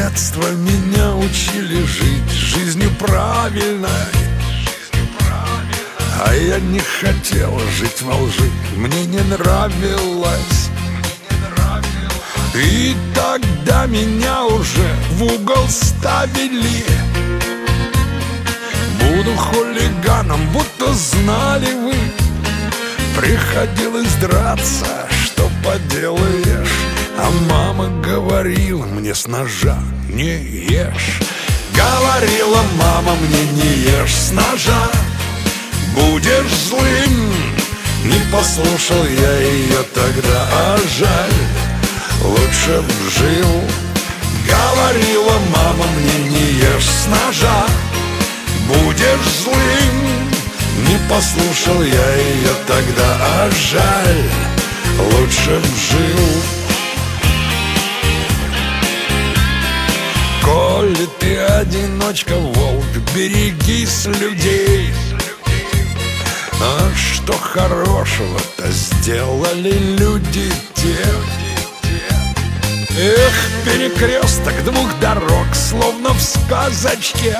детства меня учили жить жизнью правильной, а я не хотел жить во лжи, мне не нравилось. И тогда меня уже в угол ставили. Буду хулиганом, будто знали вы. Приходилось драться, что поделаешь. А мама говорила мне с ножа не ешь. Говорила мама мне не ешь с ножа, будешь злым. Не послушал я ее тогда, а жаль, лучше б жил. Говорила мама мне не ешь с ножа, будешь злым. Не послушал я ее тогда, а жаль, лучше б жил. Коли ты одиночка, волк, берегись людей. А что хорошего-то сделали люди те? Эх, перекресток двух дорог, словно в сказочке.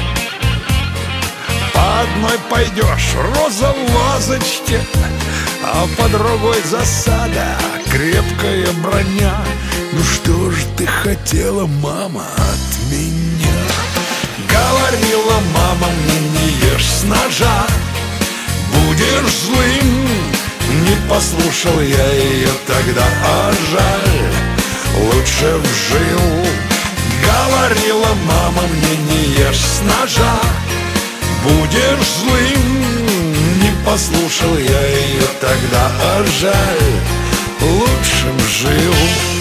По одной пойдешь, роза в вазочке, а по другой засада, крепкая броня. Ну что ж ты хотела, мама, от меня? Говорила мама мне не ешь с ножа, будешь злым. Не послушал я ее тогда, а жаль, лучше б жил. Говорила мама мне не ешь с ножа, будешь злым. Не послушал я ее тогда, а жаль, лучше б жил.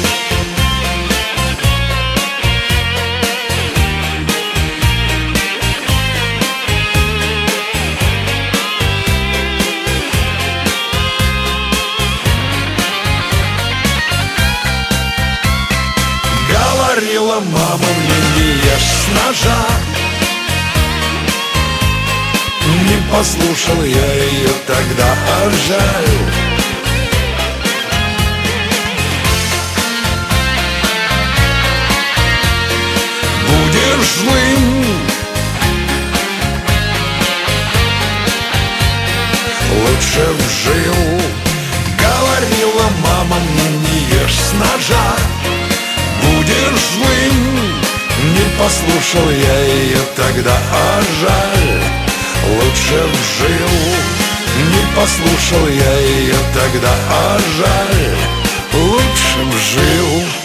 Говорила мама мне не ешь с ножа, не послушал я ее тогда, а жаль. Будешь злым, лучше б жил. Говорила мама мне не ешь с ножа, будешь злым. Не послушал я ее тогда, а жаль, лучше б жил. Не послушал я ее тогда, а жаль, лучше б жил.